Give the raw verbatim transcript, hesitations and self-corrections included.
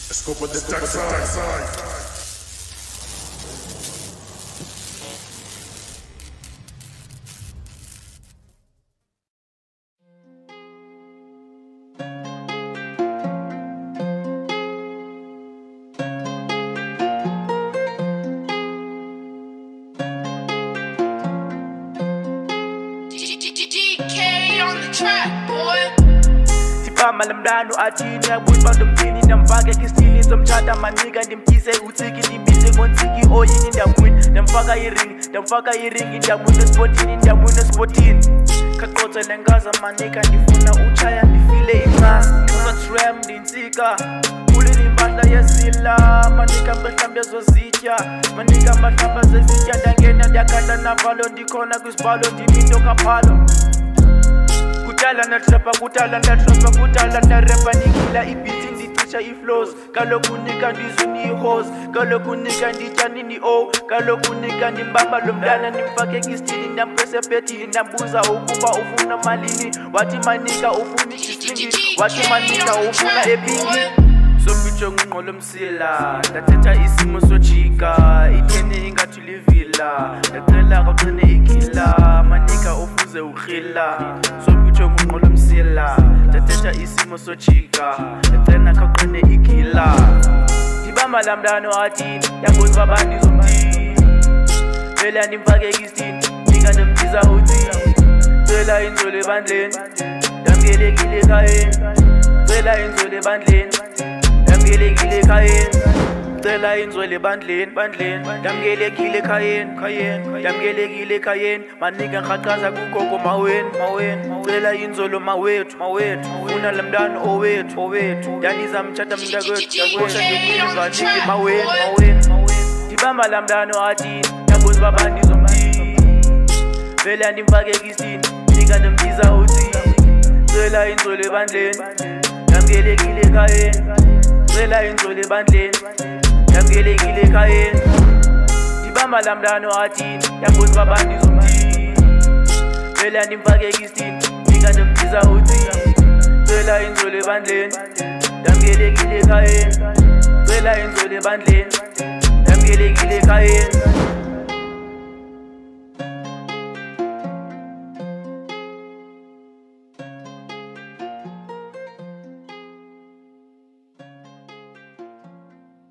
Scope of the dark side. Sipama lemdano athini abuyiba ndomthini ndamfaka ekistini somthatha manika ndimtyise utsiki ndimbize ngontiki oyini ndamwini ndamfaka iring ndamfaka iring ndamwini espotini ndamwini espotini khaqotse lengaza manika ndifuna utshaya ndifile incasa uzatram ndintsika kulile impahla yezila manika mhlawumbe ezozitya manika mhlawumbe zezitya ndangena ndiyakhala navalo ndikhona kwisibhalo ndiminto kaphalo kutala na trapa kutala na trapa kutala na rapa nikila ibiti ndititsha iflows kaloku nika ndizuni ihose kaloku nika nditshani ni o kaloku nika ndimbamba lo mntana ndimfake ekistini ndampresepethini ndambuza ukuba ufuna malini wathi manika ufuna isingini wathi manika ufuna epingi sombitsho ngqolo msila ndathetha isimo sojika ithene ingathi livila ndacela kaqine igila manika ufuze ukhila sombitsho ngqolo msila ndathetha isimo sojika ndacela kaqine igila ndibamba lamntana athini yabuza abantu zomthini vele ndimfake ekistini nika ndimbiza uthi cela inzolo ebandleni ndamkelekile ekhayeni cela inzolo ebandleni ndamkelekile ekhayeni cela inzolo ebandleni bandleni ndamkelekile ekhayeni khayeni ndamkelekile ekhayeni manika ngiqhaqhaza kugogo maweni maweni cela inzolo mawethu mawethu funa lamntana owethu owethu ndaniza mthatha mntakwethu yakwesha ngekuzwa niki maweni maweni ndibamba lamntana athini yabuza babandi zomthini vele ndimfake ekistini nika ndimbiza uthi cela inzolo ebandleni ndamkelekile ekhayeni cela inzolo ebandleni ndamkelekile ekhayeni ndibamba lamntana athini yabuza babandi zomthini vele ndimfake ekistini nika ndimbiza uthi cela inzolo ebandleni ndamkelekile ekhayeni cela inzolo ebandleni ndamkelekile ekhayeni